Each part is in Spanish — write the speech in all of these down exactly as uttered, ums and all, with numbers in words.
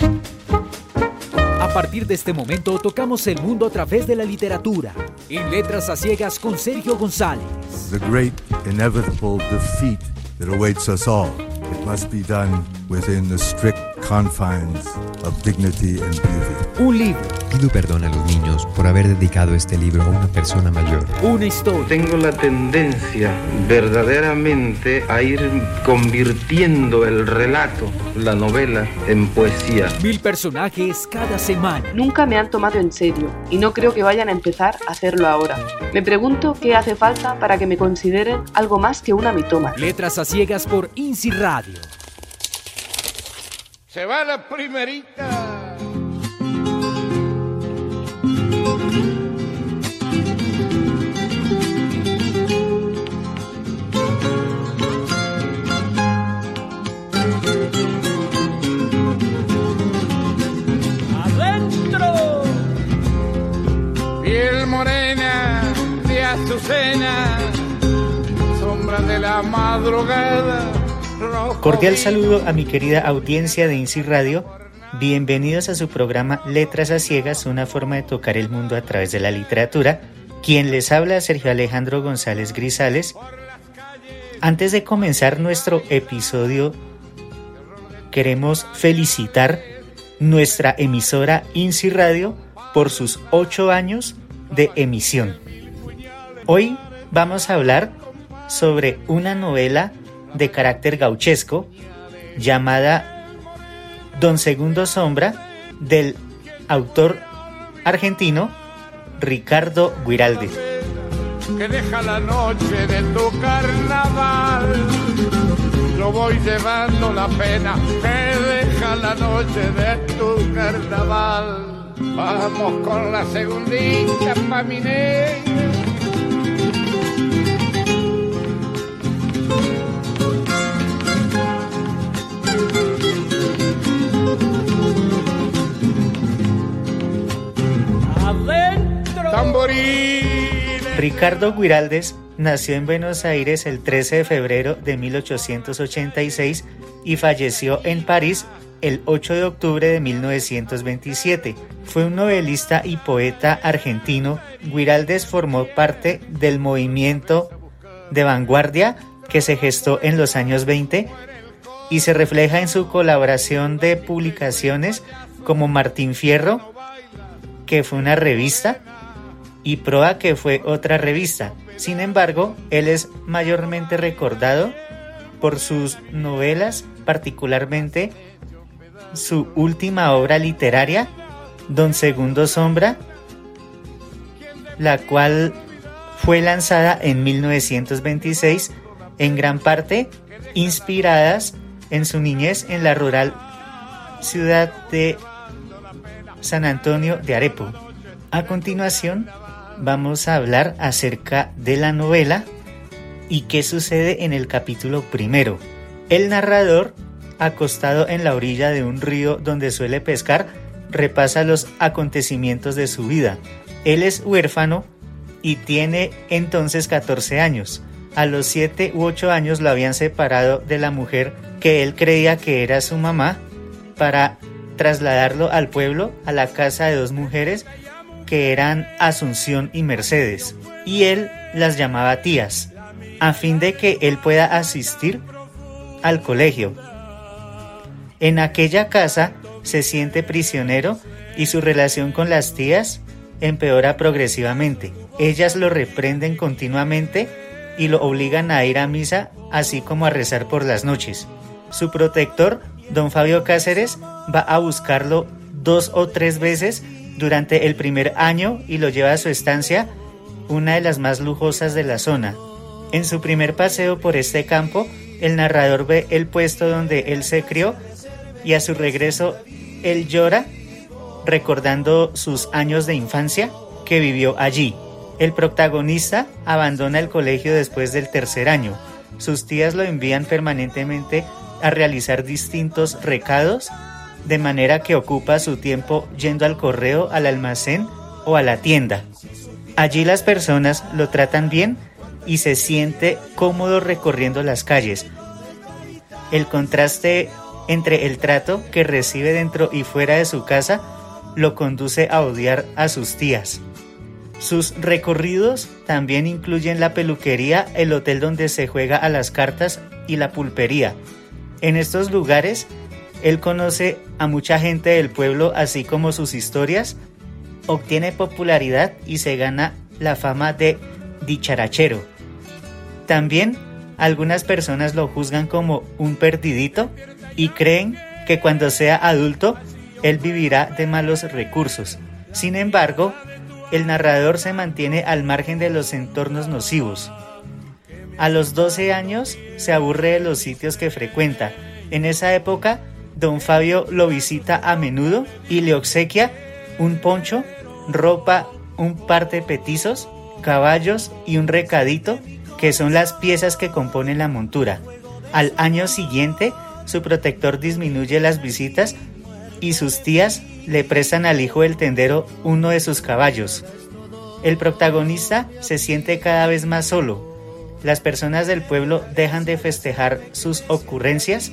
A partir de este momento tocamos el mundo a través de la literatura. En Letras a Ciegas con Sergio González. The great inevitable defeat that awaits us all. It must be done within the strict confines of dignity and beauty. Un libro. Pido perdón a los niños por haber dedicado este libro a una persona mayor. Una historia. Tengo la tendencia verdaderamente a ir convirtiendo el relato, la novela, en poesía. Mil personajes cada semana. Nunca me han tomado en serio y no creo que vayan a empezar a hacerlo ahora. Me pregunto qué hace falta para que me consideren algo más que una mitómana. Letras a Ciegas por INSI Radio. Se va la primerita. Adentro. Piel morena de azucena, sombra de la madrugada. Cordial saludo a mi querida audiencia de INSI Radio. Bienvenidos a su programa Letras a Ciegas, una forma de tocar el mundo a través de la literatura. Quien les habla, Sergio Alejandro González Grisales. Antes de comenzar nuestro episodio, queremos felicitar nuestra emisora INSI Radio por sus ocho años de emisión. Hoy vamos a hablar sobre una novela de carácter gauchesco llamada Don Segundo Sombra, del autor argentino Ricardo Guiraldes. Que deja la noche de tu carnaval, yo voy llevando la pena que deja la noche de tu carnaval. Vamos con la segundita pa' mi negra. Ricardo Guiraldes nació en Buenos Aires el trece de febrero de mil ochocientos ochenta y seis y falleció en París el ocho de octubre de mil novecientos veintisiete. Fue un novelista y poeta argentino. Guiraldes formó parte del movimiento de vanguardia que se gestó en los años veinte y se refleja en su colaboración de publicaciones como Martín Fierro, que fue una revista, y Proa, que fue otra revista. Sin embargo, él es mayormente recordado por sus novelas, particularmente su última obra literaria, Don Segundo Sombra, la cual fue lanzada en mil novecientos veintiséis, en gran parte inspiradas en su niñez en la rural ciudad de San Antonio de Arepo. A continuación, vamos a hablar acerca de la novela y qué sucede en el capítulo primero. El narrador, acostado en la orilla de un río donde suele pescar, repasa los acontecimientos de su vida. Él es huérfano y tiene entonces catorce años. A los siete u ocho años lo habían separado de la mujer que él creía que era su mamá para trasladarlo al pueblo, a la casa de dos mujeres que eran Asunción y Mercedes, y él las llamaba tías, a fin de que él pueda asistir al colegio. En aquella casa se siente prisionero y su relación con las tías empeora progresivamente. Ellas lo reprenden continuamente y lo obligan a ir a misa, así como a rezar por las noches. Su protector, don Fabio Cáceres, va a buscarlo dos o tres veces durante el primer año y lo lleva a su estancia, una de las más lujosas de la zona. En su primer paseo por este campo, el narrador ve el puesto donde él se crió y a su regreso él llora recordando sus años de infancia que vivió allí. El protagonista abandona el colegio después del tercer año. Sus tías lo envían permanentemente a realizar distintos recados, de manera que ocupa su tiempo yendo al correo, al almacén o a la tienda. Allí las personas lo tratan bien y se siente cómodo recorriendo las calles. El contraste entre el trato que recibe dentro y fuera de su casa, lo conduce a odiar a sus tías. Sus recorridos también incluyen la peluquería, el hotel donde se juega a las cartas y la pulpería. En estos lugares, él conoce a mucha gente del pueblo, así como sus historias, obtiene popularidad y se gana la fama de dicharachero. También algunas personas lo juzgan como un perdidito y creen que cuando sea adulto, él vivirá de malos recursos. Sin embargo, el narrador se mantiene al margen de los entornos nocivos. A los doce años se aburre de los sitios que frecuenta. En esa época, don Fabio lo visita a menudo y le obsequia un poncho, ropa, un par de petizos, caballos y un recadito, que son las piezas que componen la montura. Al año siguiente, su protector disminuye las visitas y sus tías le prestan al hijo del tendero uno de sus caballos. El protagonista se siente cada vez más solo. Las personas del pueblo dejan de festejar sus ocurrencias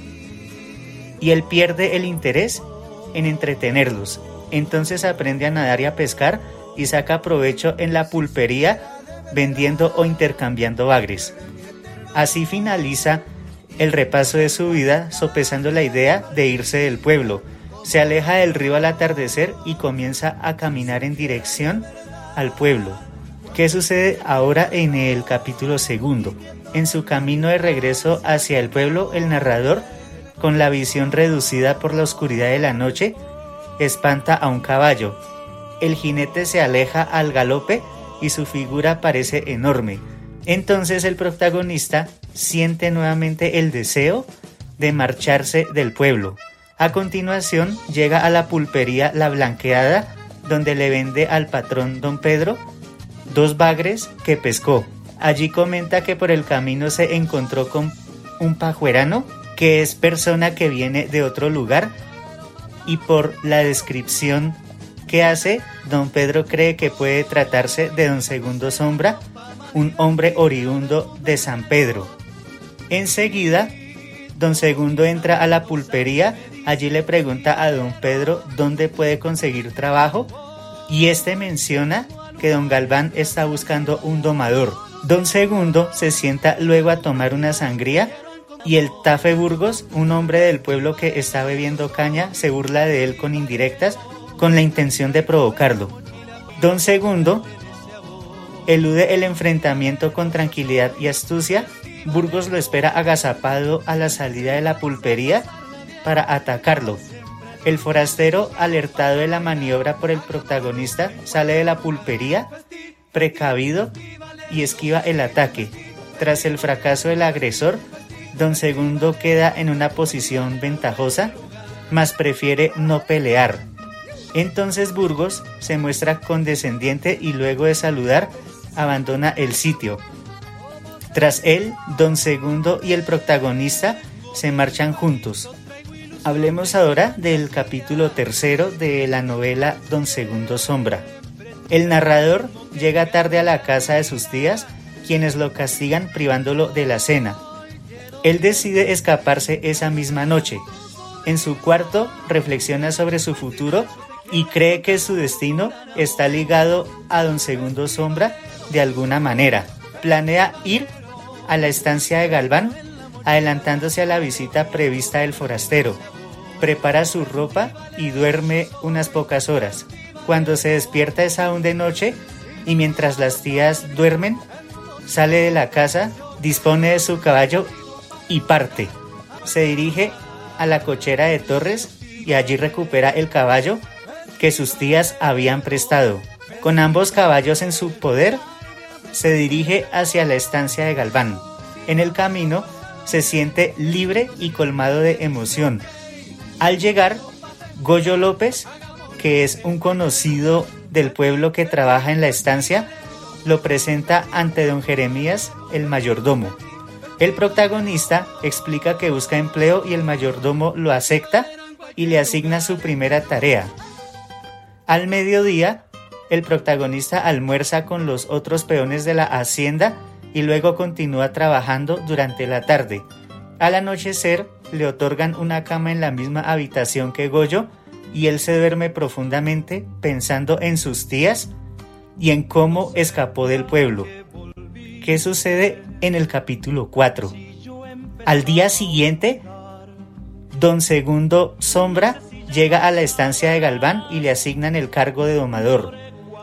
y él pierde el interés en entretenerlos. Entonces aprende a nadar y a pescar y saca provecho en la pulpería, vendiendo o intercambiando bagres. Así finaliza el repaso de su vida, sopesando la idea de irse del pueblo. Se aleja del río al atardecer y comienza a caminar en dirección al pueblo. ¿Qué sucede ahora en el capítulo segundo? En su camino de regreso hacia el pueblo, el narrador, con la visión reducida por la oscuridad de la noche, espanta a un caballo. El jinete se aleja al galope y su figura parece enorme. Entonces el protagonista siente nuevamente el deseo de marcharse del pueblo. A continuación llega a la pulpería La Blanqueada, donde le vende al patrón don Pedro dos bagres que pescó. Allí comenta que por el camino se encontró con un pajuerano, que es persona que viene de otro lugar, y por la descripción que hace, don Pedro cree que puede tratarse de don Segundo Sombra, un hombre oriundo de San Pedro. Enseguida, don Segundo entra a la pulpería. Allí le pregunta a don Pedro dónde puede conseguir trabajo y este menciona que don Galván está buscando un domador. Don Segundo se sienta luego a tomar una sangría y el Tafe Burgos, un hombre del pueblo que está bebiendo caña, se burla de él con indirectas con la intención de provocarlo. Don Segundo elude el enfrentamiento con tranquilidad y astucia. Burgos lo espera agazapado a la salida de la pulpería para atacarlo. El forastero, alertado de la maniobra por el protagonista, sale de la pulpería precavido y esquiva el ataque. Tras el fracaso del agresor, don Segundo queda en una posición ventajosa, mas prefiere no pelear. Entonces Burgos se muestra condescendiente y luego de saludar abandona el sitio. Tras él, don Segundo y el protagonista se marchan juntos. Hablemos ahora del capítulo tercero de la novela Don Segundo Sombra. El narrador llega tarde a la casa de sus tías, quienes lo castigan privándolo de la cena. Él decide escaparse esa misma noche. En su cuarto reflexiona sobre su futuro y cree que su destino está ligado a Don Segundo Sombra de alguna manera. Planea ir a la estancia de Galván, adelantándose a la visita prevista del forastero. Prepara su ropa y duerme unas pocas horas. Cuando se despierta es aún de noche y mientras las tías duermen, sale de la casa, dispone de su caballo y parte. Se dirige a la cochera de Torres y allí recupera el caballo que sus tías habían prestado. Con ambos caballos en su poder, se dirige hacia la estancia de Galván. En el camino se siente libre y colmado de emoción. Al llegar, Goyo López, que es un conocido del pueblo que trabaja en la estancia, lo presenta ante don Jeremías, el mayordomo. El protagonista explica que busca empleo y el mayordomo lo acepta y le asigna su primera tarea. Al mediodía, el protagonista almuerza con los otros peones de la hacienda y luego continúa trabajando durante la tarde. Al anochecer, le otorgan una cama en la misma habitación que Goyo y él se duerme profundamente pensando en sus tías y en cómo escapó del pueblo. ¿Qué sucede en el capítulo cuatro? Al día siguiente, don Segundo Sombra llega a la estancia de Galván y le asignan el cargo de domador.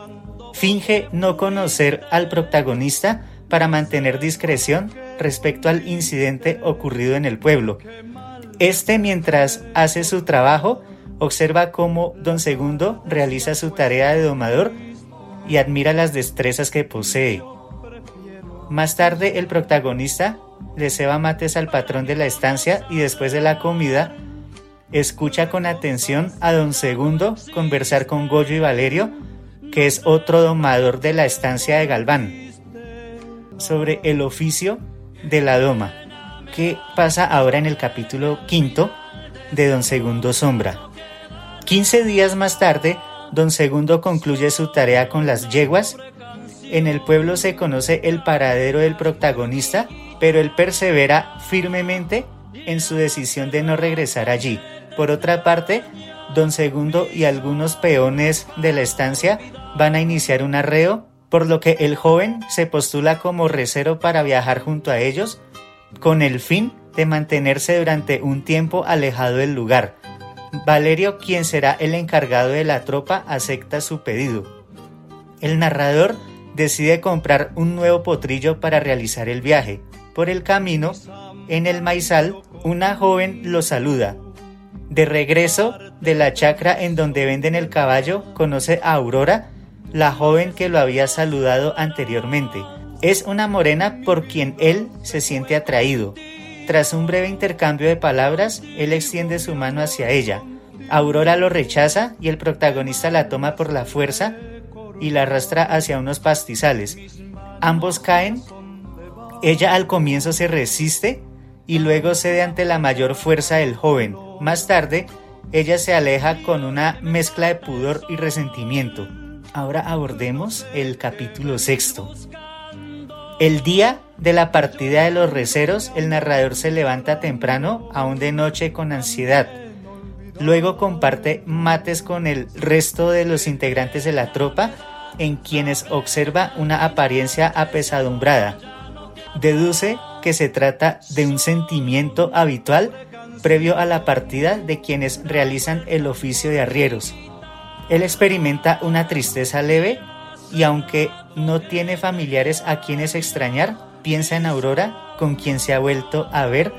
Finge no conocer al protagonista para mantener discreción respecto al incidente ocurrido en el pueblo. Este, mientras hace su trabajo, observa cómo don Segundo realiza su tarea de domador y admira las destrezas que posee. Más tarde, el protagonista le ceba mates al patrón de la estancia y después de la comida escucha con atención a don Segundo conversar con Goyo y Valerio, que es otro domador de la estancia de Galván, sobre el oficio de la doma. ¿Qué pasa ahora en el capítulo quinto de don Segundo Sombra? Quince días más tarde, don Segundo concluye su tarea con las yeguas. En el pueblo se conoce el paradero del protagonista, pero él persevera firmemente en su decisión de no regresar allí. Por otra parte, don Segundo y algunos peones de la estancia van a iniciar un arreo, por lo que el joven se postula como recero para viajar junto a ellos, con el fin de mantenerse durante un tiempo alejado del lugar. Valerio, quien será el encargado de la tropa, acepta su pedido. El narrador decide comprar un nuevo potrillo para realizar el viaje. Por el camino, en el maizal, una joven lo saluda. De regreso de la chacra en donde venden el caballo, conoce a Aurora, la joven que lo había saludado anteriormente. Es una morena por quien él se siente atraído. Tras un breve intercambio de palabras, él extiende su mano hacia ella. Aurora lo rechaza y el protagonista la toma por la fuerza y la arrastra hacia unos pastizales. Ambos caen. Ella al comienzo se resiste y luego cede ante la mayor fuerza del joven. Más tarde, ella se aleja con una mezcla de pudor y resentimiento. Ahora abordemos el capítulo sexto. El día de la partida de los receros, el narrador se levanta temprano, aún de noche, con ansiedad. Luego comparte mates con el resto de los integrantes de la tropa, en quienes observa una apariencia apesadumbrada. Deduce que se trata de un sentimiento habitual previo a la partida de quienes realizan el oficio de arrieros. Él experimenta una tristeza leve y, aunque no tiene familiares a quienes extrañar, piensa en Aurora, con quien se ha vuelto a ver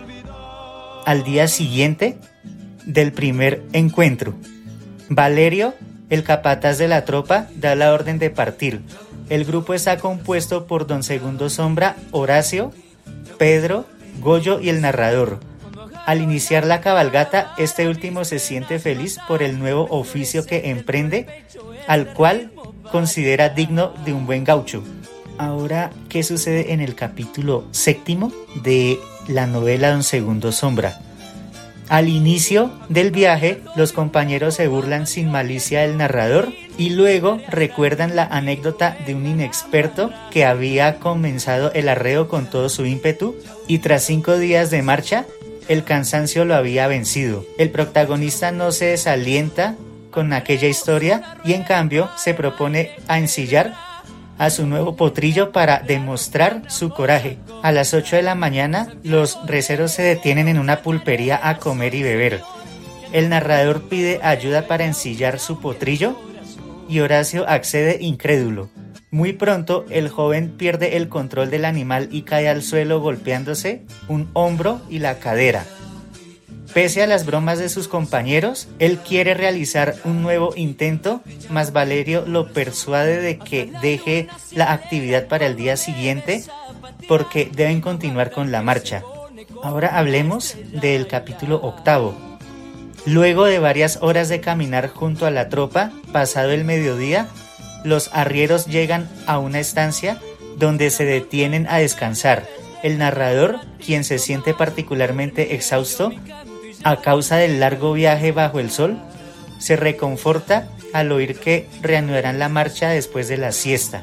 al día siguiente del primer encuentro. Valerio, el capataz de la tropa, da la orden de partir. El grupo está compuesto por don Segundo Sombra, Horacio, Pedro, Goyo y el narrador. Al iniciar la cabalgata, este último se siente feliz por el nuevo oficio que emprende, al cual considera digno de un buen gaucho. Ahora, ¿qué sucede en el capítulo séptimo de la novela Don Segundo Sombra? Al inicio del viaje, los compañeros se burlan sin malicia del narrador y luego recuerdan la anécdota de un inexperto que había comenzado el arreo con todo su ímpetu y tras cinco días de marcha, el cansancio lo había vencido. El protagonista no se desalienta con aquella historia y en cambio se propone a ensillar a su nuevo potrillo para demostrar su coraje. A las ocho de la mañana, los receros se detienen en una pulpería a comer y beber. El narrador pide ayuda para ensillar su potrillo y Horacio accede incrédulo. Muy pronto, el joven pierde el control del animal y cae al suelo golpeándose un hombro y la cadera. Pese a las bromas de sus compañeros, él quiere realizar un nuevo intento, mas Valerio lo persuade de que deje la actividad para el día siguiente porque deben continuar con la marcha. Ahora hablemos del capítulo octavo. Luego de varias horas de caminar junto a la tropa, pasado el mediodía, los arrieros llegan a una estancia donde se detienen a descansar. El narrador, quien se siente particularmente exhausto a causa del largo viaje bajo el sol, se reconforta al oír que reanudarán la marcha después de la siesta.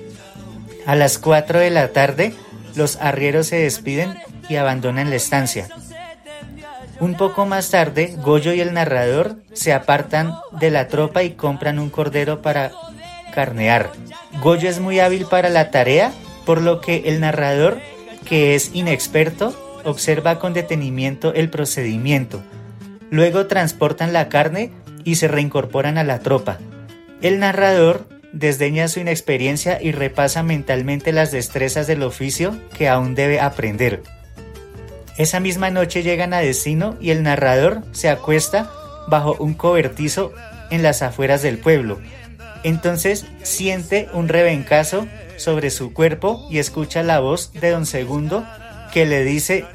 A las cuatro de la tarde, los arrieros se despiden y abandonan la estancia. Un poco más tarde, Goyo y el narrador se apartan de la tropa y compran un cordero para carnear. Goyo es muy hábil para la tarea, por lo que el narrador, que es inexperto, observa con detenimiento el procedimiento. Luego transportan la carne y se reincorporan a la tropa. El narrador desdeña su inexperiencia y repasa mentalmente las destrezas del oficio que aún debe aprender. Esa misma noche llegan a destino y el narrador se acuesta bajo un cobertizo en las afueras del pueblo. Entonces siente un rebencazo sobre su cuerpo y escucha la voz de don Segundo que le dice: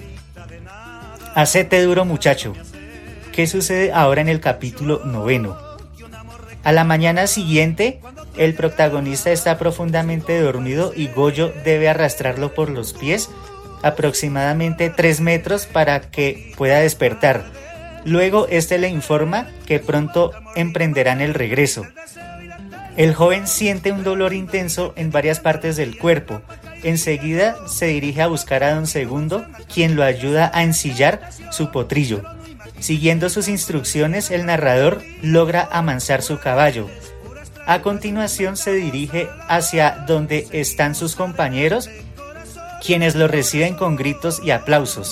«Hacete duro, muchacho». ¿Qué sucede ahora en el capítulo noveno? A la mañana siguiente, el protagonista está profundamente dormido y Goyo debe arrastrarlo por los pies aproximadamente tres metros para que pueda despertar. Luego este le informa que pronto emprenderán el regreso. El joven siente un dolor intenso en varias partes del cuerpo. Enseguida se dirige a buscar a don Segundo, quien lo ayuda a ensillar su potrillo. Siguiendo sus instrucciones, el narrador logra amansar su caballo. A continuación se dirige hacia donde están sus compañeros, quienes lo reciben con gritos y aplausos.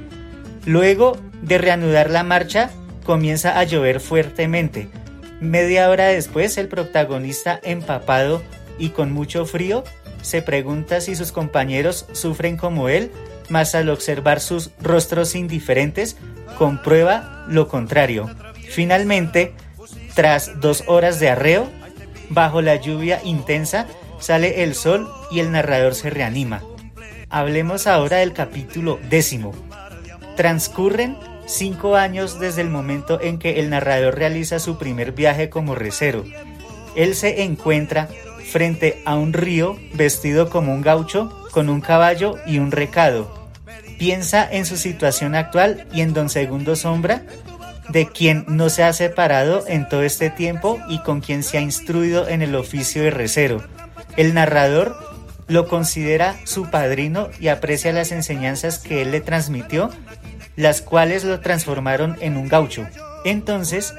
Luego de reanudar la marcha, comienza a llover fuertemente. Media hora después, el protagonista, empapado y con mucho frío, se pregunta si sus compañeros sufren como él, mas al observar sus rostros indiferentes, comprueba lo contrario. Finalmente, tras dos horas de arreo, bajo la lluvia intensa, sale el sol y el narrador se reanima. Hablemos ahora del capítulo décimo. Transcurren cinco años desde el momento en que el narrador realiza su primer viaje como recero. Él se encuentra frente a un río vestido como un gaucho, con un caballo y un recado. Piensa en su situación actual y en don Segundo Sombra, de quien no se ha separado en todo este tiempo y con quien se ha instruido en el oficio de recero. El narrador lo considera su padrino y aprecia las enseñanzas que él le transmitió, las cuales lo transformaron en un gaucho. Entonces,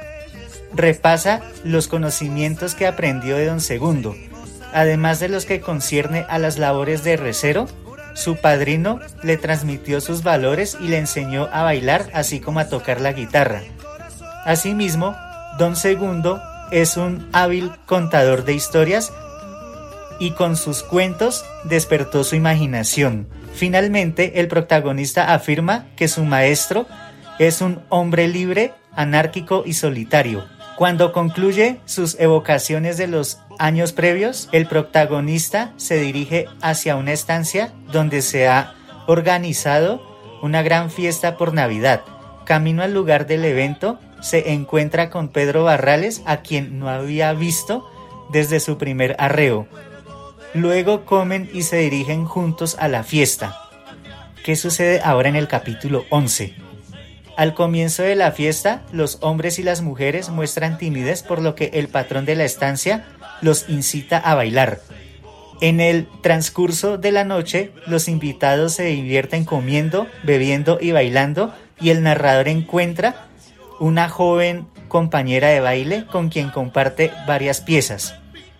repasa los conocimientos que aprendió de don Segundo. Además de los que concierne a las labores de recero, su padrino le transmitió sus valores y le enseñó a bailar, así como a tocar la guitarra. Asimismo, don Segundo es un hábil contador de historias y con sus cuentos despertó su imaginación. Finalmente, el protagonista afirma que su maestro es un hombre libre, anárquico y solitario. Cuando concluye sus evocaciones de los años previos, el protagonista se dirige hacia una estancia donde se ha organizado una gran fiesta por Navidad. Camino al lugar del evento, se encuentra con Pedro Barrales, a quien no había visto desde su primer arreo. Luego comen y se dirigen juntos a la fiesta. ¿Qué sucede ahora en el capítulo once? Al comienzo de la fiesta, los hombres y las mujeres muestran timidez, por lo que el patrón de la estancia los incita a bailar. En el transcurso de la noche, los invitados se divierten comiendo, bebiendo y bailando, y el narrador encuentra una joven compañera de baile con quien comparte varias piezas.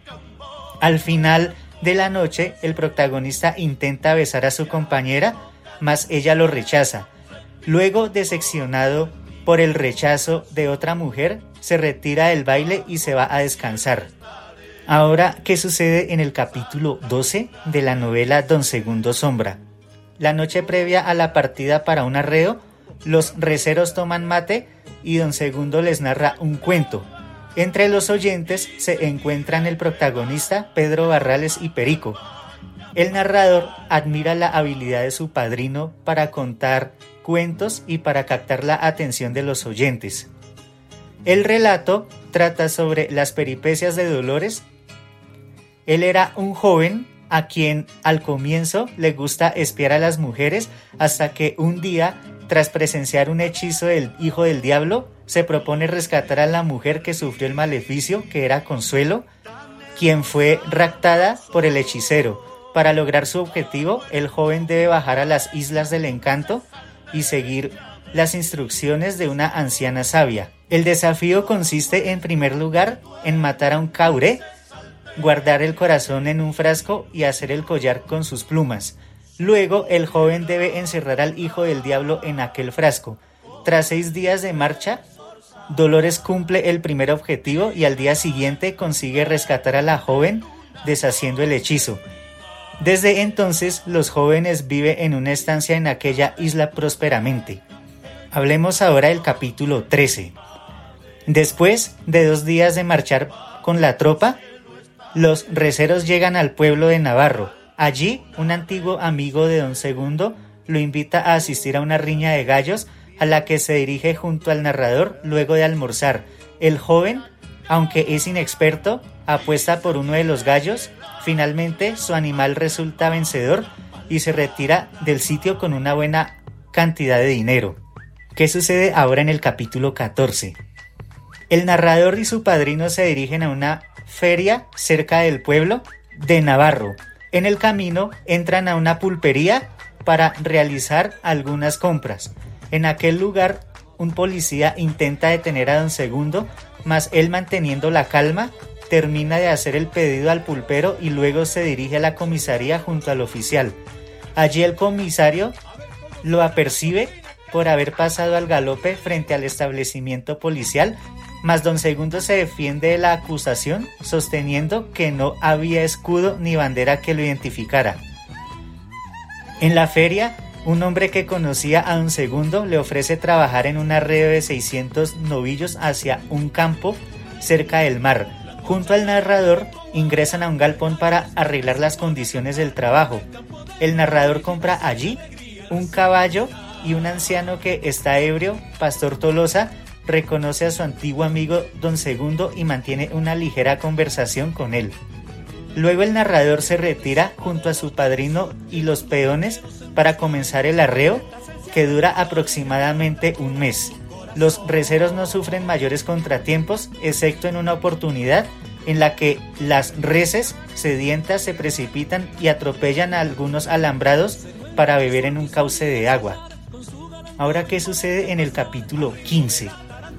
Al final de la noche, el protagonista intenta besar a su compañera, mas ella lo rechaza. Luego, decepcionado por el rechazo de otra mujer, se retira del baile y se va a descansar. Ahora, ¿qué sucede en el capítulo doce de la novela Don Segundo Sombra? La noche previa a la partida para un arreo, los receros toman mate y don Segundo les narra un cuento. Entre los oyentes se encuentran el protagonista, Pedro Barrales y Perico. El narrador admira la habilidad de su padrino para contar cuentos y para captar la atención de los oyentes. El relato trata sobre las peripecias de Dolores. Él era un joven a quien al comienzo le gusta espiar a las mujeres, hasta que un día, tras presenciar un hechizo del hijo del diablo, se propone rescatar a la mujer que sufrió el maleficio, que era Consuelo, quien fue raptada por el hechicero. Para lograr su objetivo, el joven debe bajar a las Islas del Encanto y seguir las instrucciones de una anciana sabia. El desafío consiste en primer lugar en matar a un caure, guardar el corazón en un frasco y hacer el collar con sus plumas. Luego el joven debe encerrar al hijo del diablo en aquel frasco. Tras seis días de marcha, Dolores cumple el primer objetivo y al día siguiente consigue rescatar a la joven deshaciendo el hechizo. Desde entonces los jóvenes viven en una estancia en aquella isla prósperamente. Hablemos ahora del capítulo trece. Después de dos días de marchar con la tropa, los receros llegan al pueblo de Navarro. Allí, un antiguo amigo de don Segundo lo invita a asistir a una riña de gallos a la que se dirige junto al narrador luego de almorzar. El joven, aunque es inexperto, apuesta por uno de los gallos. Finalmente, su animal resulta vencedor y se retira del sitio con una buena cantidad de dinero. ¿Qué sucede ahora en el capítulo catorce? El narrador y su padrino se dirigen a una feria cerca del pueblo de Navarro. En el camino entran a una pulpería para realizar algunas compras. En aquel lugar, un policía intenta detener a don Segundo, mas él, manteniendo la calma, termina de hacer el pedido al pulpero y luego se dirige a la comisaría junto al oficial. Allí el comisario lo apercibe por haber pasado al galope frente al establecimiento policial, mas don Segundo se defiende de la acusación sosteniendo que no había escudo ni bandera que lo identificara. En la feria, un hombre que conocía a don Segundo le ofrece trabajar en un arreo de seiscientos novillos hacia un campo cerca del mar. Junto al narrador ingresan a un galpón para arreglar las condiciones del trabajo. El narrador compra allí un caballo y un anciano que está ebrio, Pastor Tolosa, reconoce a su antiguo amigo don Segundo y mantiene una ligera conversación con él. Luego el narrador se retira junto a su padrino y los peones para comenzar el arreo, que dura aproximadamente un mes. Los receros no sufren mayores contratiempos, excepto en una oportunidad en la que las reses sedientas se precipitan y atropellan a algunos alambrados para beber en un cauce de agua. Ahora, ¿qué sucede en el capítulo quince?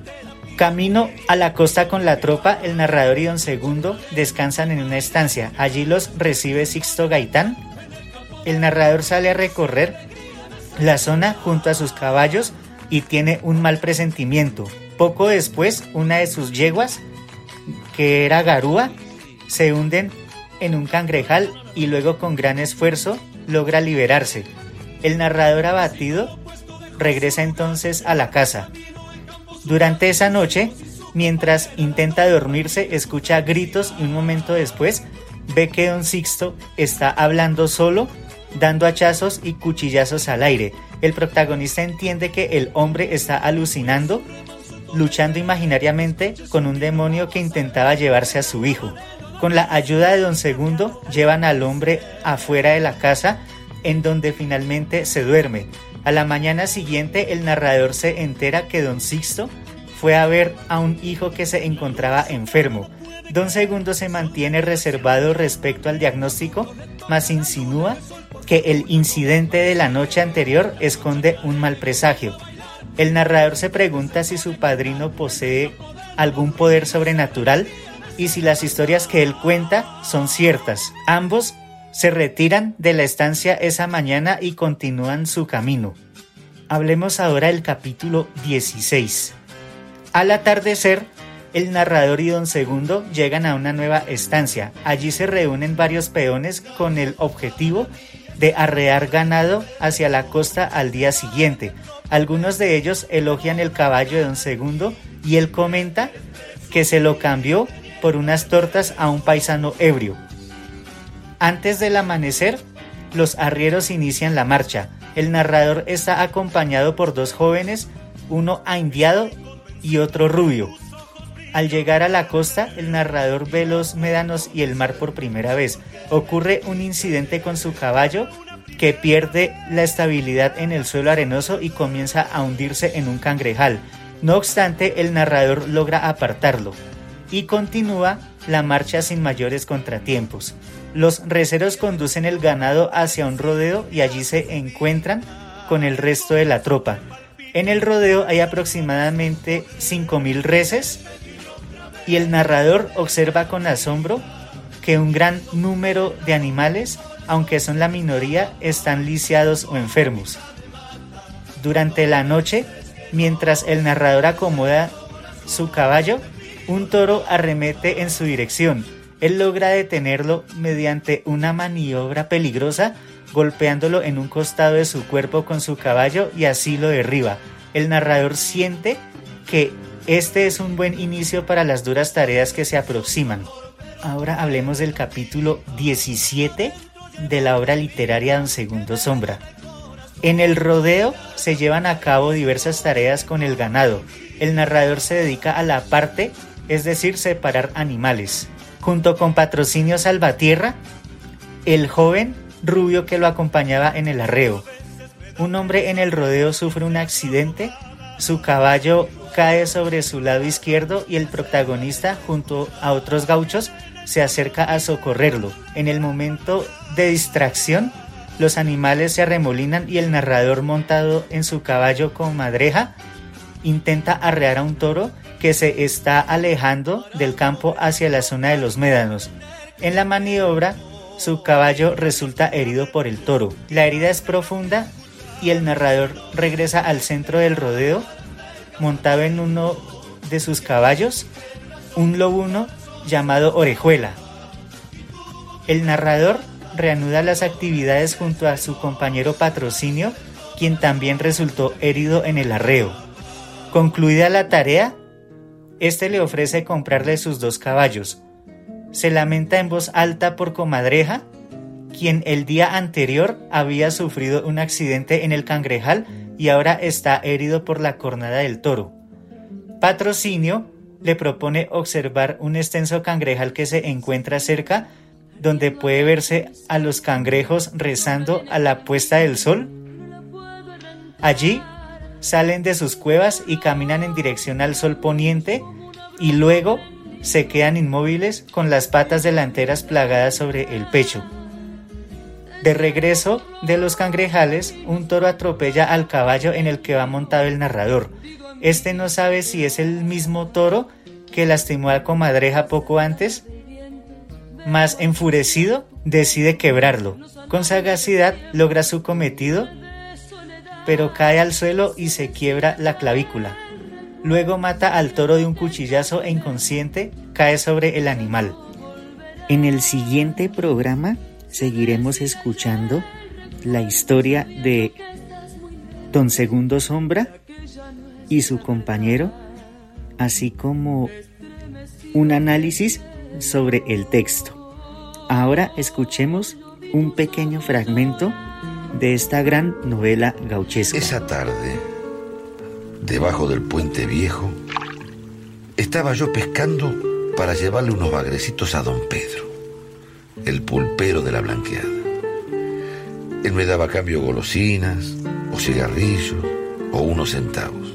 Camino a la costa con la tropa, el narrador y don Segundo descansan en una estancia. Allí los recibe Sixto Gaitán. El narrador sale a recorrer la zona junto a sus caballos y tiene un mal presentimiento. Poco después, una de sus yeguas, que era Garúa, se hunden en un cangrejal y luego con gran esfuerzo logra liberarse. El narrador, abatido, regresa entonces a la casa. Durante esa noche, mientras intenta dormirse, escucha gritos y un momento después ve que don Sixto está hablando solo, dando hachazos y cuchillazos al aire. El protagonista entiende que el hombre está alucinando, luchando imaginariamente con un demonio que intentaba llevarse a su hijo. Con la ayuda de don Segundo, llevan al hombre afuera de la casa, en donde finalmente se duerme. A la mañana siguiente, el narrador se entera que don Sixto fue a ver a un hijo que se encontraba enfermo. Don Segundo se mantiene reservado respecto al diagnóstico, mas insinúa que el incidente de la noche anterior esconde un mal presagio. El narrador se pregunta si su padrino posee algún poder sobrenatural y si las historias que él cuenta son ciertas. Ambos se retiran de la estancia esa mañana y continúan su camino. Hablemos ahora del capítulo dieciséis. Al atardecer, el narrador y don Segundo llegan a una nueva estancia. Allí se reúnen varios peones con el objetivo de arrear ganado hacia la costa al día siguiente. Algunos de ellos elogian el caballo de don Segundo y él comenta que se lo cambió por unas tortas a un paisano ebrio. Antes del amanecer, los arrieros inician la marcha. El narrador está acompañado por dos jóvenes, uno aindiado y otro rubio. Al llegar a la costa, el narrador ve los médanos y el mar por primera vez. Ocurre un incidente con su caballo que pierde la estabilidad en el suelo arenoso y comienza a hundirse en un cangrejal. No obstante, el narrador logra apartarlo y continúa la marcha sin mayores contratiempos. Los receros conducen el ganado hacia un rodeo y allí se encuentran con el resto de la tropa. En el rodeo hay aproximadamente cinco mil reses y el narrador observa con asombro que un gran número de animales, aunque son la minoría, están lisiados o enfermos. Durante la noche, mientras el narrador acomoda su caballo, un toro arremete en su dirección. Él logra detenerlo mediante una maniobra peligrosa, golpeándolo en un costado de su cuerpo con su caballo y así lo derriba. El narrador siente que este es un buen inicio para las duras tareas que se aproximan. Ahora hablemos del capítulo diecisiete de la obra literaria Don Segundo Sombra. En el rodeo se llevan a cabo diversas tareas con el ganado. El narrador se dedica a la parte, es decir, separar animales. Junto con Patrocinio Salvatierra, el joven rubio que lo acompañaba en el arreo. Un hombre en el rodeo sufre un accidente, su caballo cae sobre su lado izquierdo y el protagonista, junto a otros gauchos, se acerca a socorrerlo. En el momento de distracción, los animales se arremolinan y el narrador, montado en su caballo comadreja, intenta arrear a un toro que se está alejando del campo hacia la zona de los médanos. En la maniobra, su caballo resulta herido por el toro. La herida es profunda y el narrador regresa al centro del rodeo, montado en uno de sus caballos, un lobuno llamado Orejuela. El narrador reanuda las actividades junto a su compañero Patrocinio, quien también resultó herido en el arreo. Concluida la tarea, este le ofrece comprarle sus dos caballos. Se lamenta en voz alta por Comadreja, quien el día anterior había sufrido un accidente en el cangrejal y ahora está herido por la cornada del toro. Patrocinio le propone observar un extenso cangrejal que se encuentra cerca, donde puede verse a los cangrejos rezando a la puesta del sol. Allí salen de sus cuevas y caminan en dirección al sol poniente y luego se quedan inmóviles con las patas delanteras plagadas sobre el pecho. De regreso de los cangrejales, un toro atropella al caballo en el que va montado el narrador. Este no sabe si es el mismo toro que lastimó a Comadreja poco antes, mas enfurecido decide quebrarlo. Con sagacidad logra su cometido, pero cae al suelo y se quiebra la clavícula. Luego mata al toro de un cuchillazo e inconsciente cae sobre el animal. En el siguiente programa seguiremos escuchando la historia de Don Segundo Sombra y su compañero, así como un análisis sobre el texto. Ahora escuchemos un pequeño fragmento de esta gran novela gauchesca. Esa tarde, debajo del puente viejo, estaba yo pescando para llevarle unos bagrecitos a don Pedro, el pulpero de la Blanqueada. Él me daba a cambio golosinas, o cigarrillos, o unos centavos.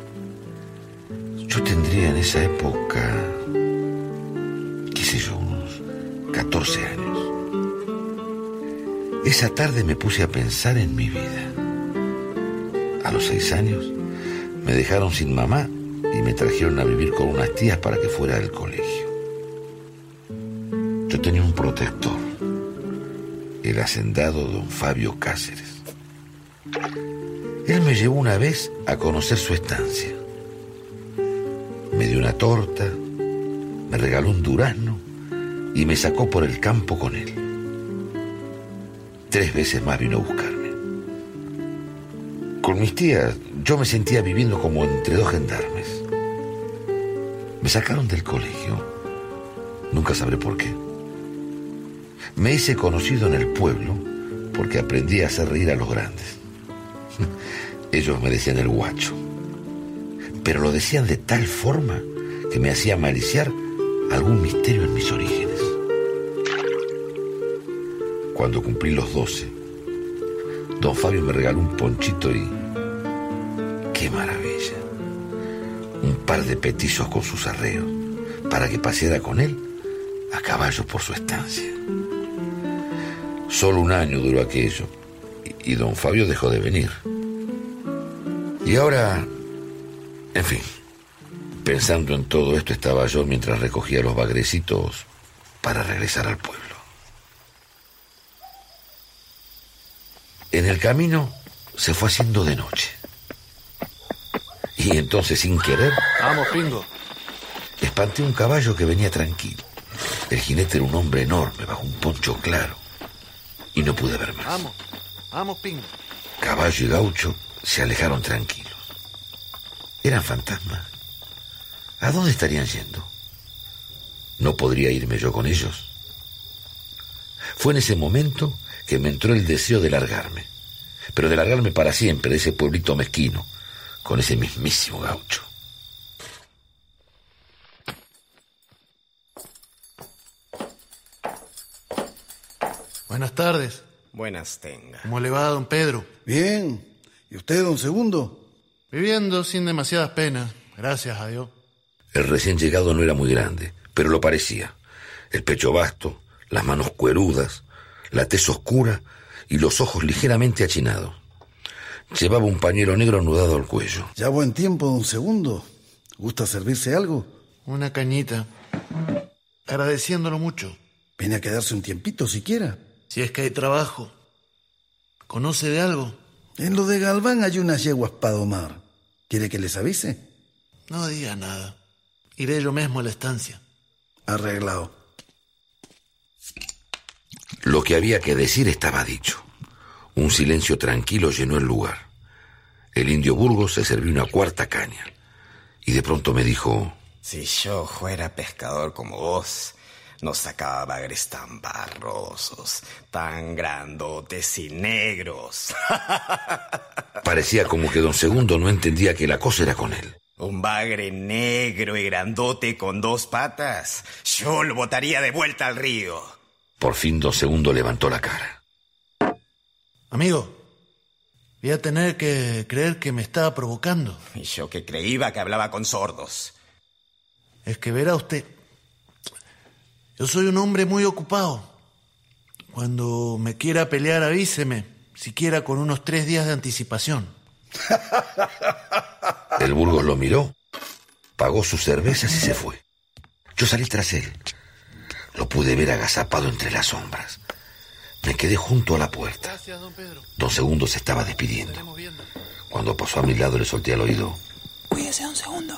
Yo tendría en esa época, qué sé yo, unos catorce años. Esa tarde me puse a pensar en mi vida. A los seis años me dejaron sin mamá y me trajeron a vivir con unas tías para que fuera del colegio. Yo tenía un protector, el hacendado don Fabio Cáceres. Él me llevó una vez a conocer su estancia. Me dio una torta, me regaló un durazno y me sacó por el campo con él. Tres veces más vino a buscarme. Con mis tías yo me sentía viviendo como entre dos gendarmes. Me sacaron del colegio, nunca sabré por qué. Me hice conocido en el pueblo porque aprendí a hacer reír a los grandes. Ellos me decían el guacho, pero lo decían de tal forma que me hacía maliciar algún misterio en mis orígenes. Cuando cumplí los doce, don Fabio me regaló un ponchito y... ¡qué maravilla! Un par de petizos con sus arreos para que paseara con él a caballo por su estancia. Solo un año duró aquello y, y don Fabio dejó de venir. Y ahora, en fin, pensando en todo esto estaba yo mientras recogía los bagrecitos para regresar al pueblo. En el camino se fue haciendo de noche. Y entonces, sin querer... Vamos, Pingo. Espanté un caballo que venía tranquilo. El jinete era un hombre enorme, bajo un poncho claro. Y no pude ver más. Vamos, vamos, Pingo. Caballo y gaucho se alejaron tranquilos. Eran fantasmas. ¿A dónde estarían yendo? ¿No podría irme yo con ellos? Fue en ese momento que me entró el deseo de largarme. Pero de largarme para siempre de ese pueblito mezquino, con ese mismísimo gaucho. Buenas tardes. Buenas tenga. ¿Cómo le va, don Pedro? Bien. ¿Y usted, don Segundo? Viviendo sin demasiadas penas, gracias a Dios. El recién llegado no era muy grande, pero lo parecía. El pecho vasto, las manos cuerudas, la tez oscura y los ojos ligeramente achinados. Llevaba un pañuelo negro anudado al cuello. Ya buen tiempo, don Segundo. ¿Gusta servirse algo? Una cañita. Agradeciéndolo mucho. Viene a quedarse un tiempito siquiera. Si es que hay trabajo. ¿Conoce de algo? En lo de Galván hay unas yeguas para domar. ¿Quiere que les avise? No diga nada. Iré yo mismo a la estancia. Arreglado. Lo que había que decir estaba dicho. Un silencio tranquilo llenó el lugar. El indio Burgos se sirvió una cuarta caña. Y de pronto me dijo... Si yo fuera pescador como vos, no sacaba bagres tan barrosos, tan grandotes y negros. Parecía como que don Segundo no entendía que la cosa era con él. Un bagre negro y grandote con dos patas, yo lo botaría de vuelta al río. Por fin don Segundo levantó la cara. Amigo, voy a tener que creer que me estaba provocando. Y yo que creía que hablaba con sordos. Es que verá usted, yo soy un hombre muy ocupado. Cuando me quiera pelear, avíseme, siquiera con unos tres días de anticipación. El Burgos lo miró, pagó sus cervezas y se fue. Yo salí tras él. Lo pude ver agazapado entre las sombras. Me quedé junto a la puerta. Gracias, don Pedro. Don Segundo se estaba despidiendo. Cuando pasó a mi lado le solté al oído. Cuídese, don Segundo.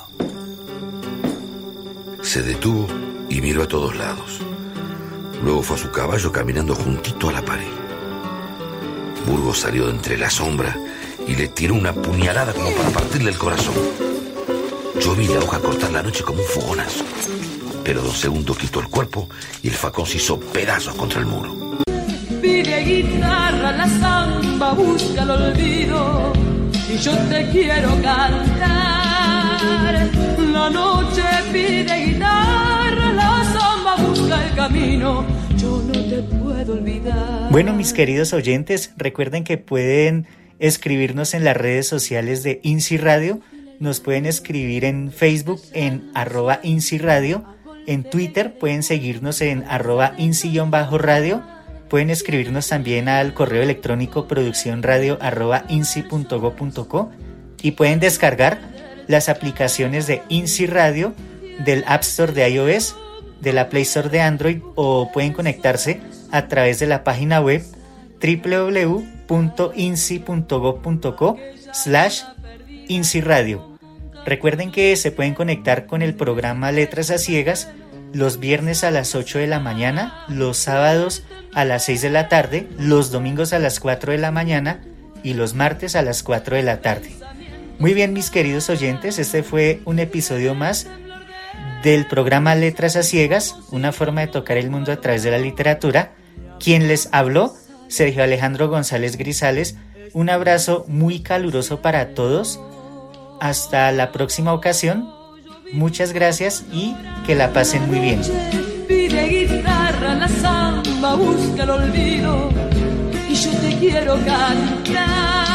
Se detuvo y miró a todos lados. Luego fue a su caballo caminando juntito a la pared. Burgos salió de entre la sombra y le tiró una puñalada como para partirle el corazón. Yo vi la hoja cortar la noche como un fogonazo. Pero don Segundo quitó el cuerpo y el facón se hizo pedazos contra el muro. Pide guitarra, la samba busca el olvido y yo te quiero cantar. La noche pide guitarra, la samba busca el camino, yo no te puedo olvidar. Bueno, mis queridos oyentes, recuerden que pueden escribirnos en las redes sociales de INSI Radio. Nos pueden escribir en Facebook en arroba INSI Radio. En Twitter pueden seguirnos en arroba INSI-radio. Pueden escribirnos también al correo electrónico produccionradio arroba insi punto go punto co y pueden descargar las aplicaciones de INSI Radio del App Store de iOS, de la Play Store de Android, o pueden conectarse a través de la página web doble u doble u doble u punto insi punto go punto co slash INSI Radio. Recuerden que se pueden conectar con el programa Letras a Ciegas los viernes a las ocho de la mañana, los sábados a las seis de la tarde, los domingos a las cuatro de la mañana y los martes a las cuatro de la tarde. Muy bien, mis queridos oyentes, este fue un episodio más del programa Letras a Ciegas, una forma de tocar el mundo a través de la literatura. Quien les habló, Sergio Alejandro González Grisales. Un abrazo muy caluroso para todos. Hasta la próxima ocasión. Muchas gracias y que la pasen muy bien. Pide guitarra, la samba busca el olvido y yo te quiero cantar.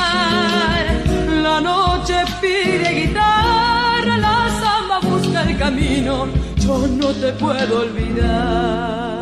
La noche pide guitarra, la samba busca el camino, yo no te puedo olvidar.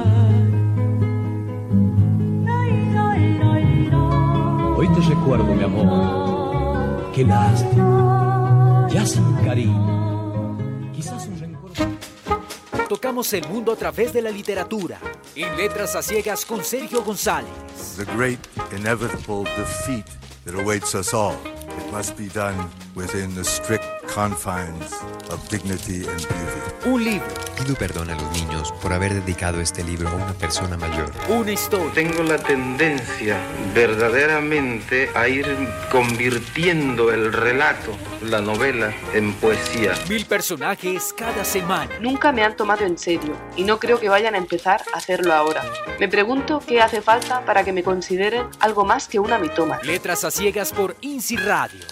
Hoy te recuerdo, mi amor, qué lástima, ya sin cariño, quizás un rencor. Tocamos el mundo a través de la literatura. En Letras a Ciegas con Sergio González. The great inevitable defeat that awaits us all. It must be done within the strict confines of dignity and beauty. Un libro. Pido perdón a los niños por haber dedicado este libro a una persona mayor. Una historia. Tengo la tendencia verdaderamente a ir convirtiendo el relato, la novela, en poesía. Mil personajes cada semana. Nunca me han tomado en serio y no creo que vayan a empezar a hacerlo ahora. Me pregunto qué hace falta para que me consideren algo más que una mitómana. Letras a Ciegas por INSI Radio.